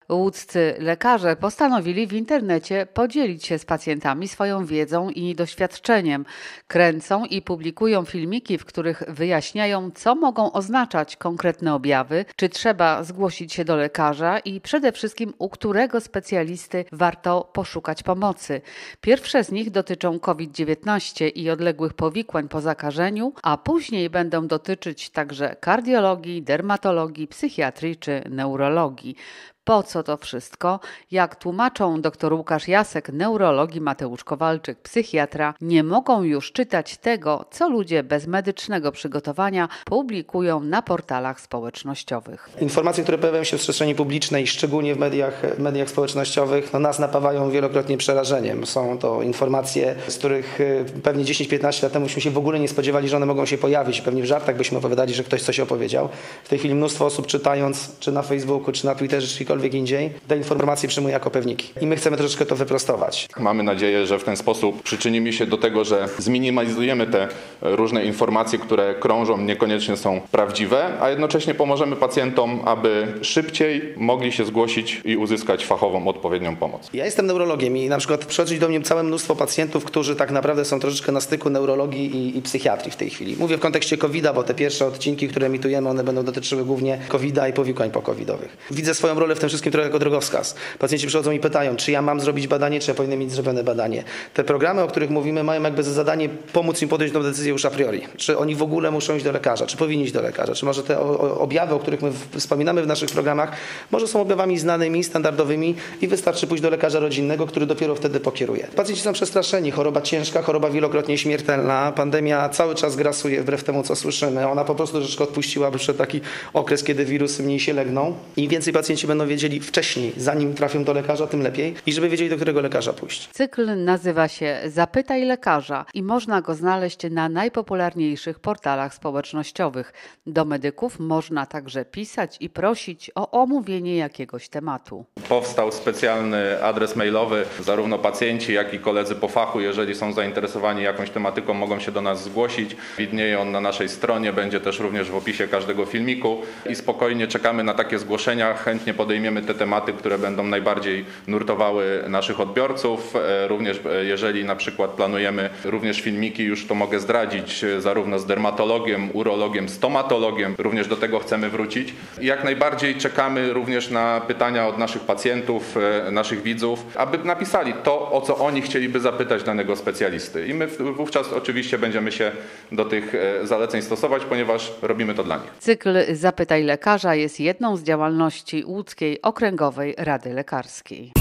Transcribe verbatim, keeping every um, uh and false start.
Łódzcy lekarze postanowili w internecie podzielić się z pacjentami swoją wiedzą i doświadczeniem. Kręcą i publikują filmiki, w których wyjaśniają, co mogą oznaczać konkretne objawy, czy trzeba zgłosić się do lekarza i przede wszystkim u którego specjalisty warto poszukać pomocy. Pierwsze z nich dotyczą COVID dziewiętnaście i odległych powikłań po zakażeniu, a później będą dotyczyć także kardiologii, dermatologii, psychiatrii czy neurologii. Po co to wszystko? Jak tłumaczą dr Łukasz Jasek, neurolog i Mateusz Kowalczyk, psychiatra, nie mogą już czytać tego, co ludzie bez medycznego przygotowania publikują na portalach społecznościowych. Informacje, które pojawiają się w przestrzeni publicznej, szczególnie w mediach, mediach społecznościowych, no nas napawają wielokrotnie przerażeniem. Są to informacje, z których pewnie dziesięć piętnaście lat temu byśmy się w ogóle nie spodziewali, że one mogą się pojawić. Pewnie w żartach byśmy opowiadali, że ktoś coś opowiedział. W tej chwili mnóstwo osób, czytając czy na Facebooku, czy na Twitterze, czy indziej, te informacje przyjmuje jako pewniki. I my chcemy troszeczkę to wyprostować. Mamy nadzieję, że w ten sposób przyczynimy się do tego, że zminimalizujemy te różne informacje, które krążą, niekoniecznie są prawdziwe, a jednocześnie pomożemy pacjentom, aby szybciej mogli się zgłosić i uzyskać fachową, odpowiednią pomoc. Ja jestem neurologiem i na przykład przychodzi do mnie całe mnóstwo pacjentów, którzy tak naprawdę są troszeczkę na styku neurologii i, i psychiatrii w tej chwili. Mówię w kontekście kowida, bo te pierwsze odcinki, które emitujemy, one będą dotyczyły głównie kowida i powikłań pokowidowych. Widzę swoją rolę w tym wszystkim trochę jako drogowskaz. Pacjenci przychodzą i pytają, czy ja mam zrobić badanie, czy ja powinien mieć zrobione badanie. Te programy, o których mówimy, mają jakby za zadanie pomóc im podjąć tę decyzję już a priori. Czy oni w ogóle muszą iść do lekarza, czy powinni iść do lekarza, czy może te objawy, o których my wspominamy w naszych programach, może są objawami znanymi, standardowymi i wystarczy pójść do lekarza rodzinnego, który dopiero wtedy pokieruje. Pacjenci są przestraszeni, choroba ciężka, choroba wielokrotnie śmiertelna, pandemia cały czas grasuje wbrew temu, co słyszymy. Ona po prostu troszeczkę odpuściła przed taki okres, kiedy wirusy mniej się legną i więcej pacjenci będą wiedzieli wcześniej, zanim trafią do lekarza, tym lepiej i żeby wiedzieli, do którego lekarza pójść. Cykl nazywa się Zapytaj lekarza i można go znaleźć na najpopularniejszych portalach społecznościowych. Do medyków można także pisać i prosić o omówienie jakiegoś tematu. Powstał specjalny adres mailowy, zarówno pacjenci, jak i koledzy po fachu, jeżeli są zainteresowani jakąś tematyką, mogą się do nas zgłosić. Widnieje on na naszej stronie, będzie też również w opisie każdego filmiku i spokojnie czekamy na takie zgłoszenia, chętnie podejmiemy te tematy, które będą najbardziej nurtowały naszych odbiorców. Również jeżeli na przykład planujemy również filmiki, już to mogę zdradzić, zarówno z dermatologiem, urologiem, stomatologiem, również do tego chcemy wrócić. I jak najbardziej czekamy również na pytania od naszych pacjentów, naszych widzów, aby napisali to, o co oni chcieliby zapytać danego specjalisty. I my wówczas oczywiście będziemy się do tych zaleceń stosować, ponieważ robimy to dla nich. Cykl Zapytaj lekarza jest jedną z działalności Łódzkiej Okręgowej Rady Lekarskiej.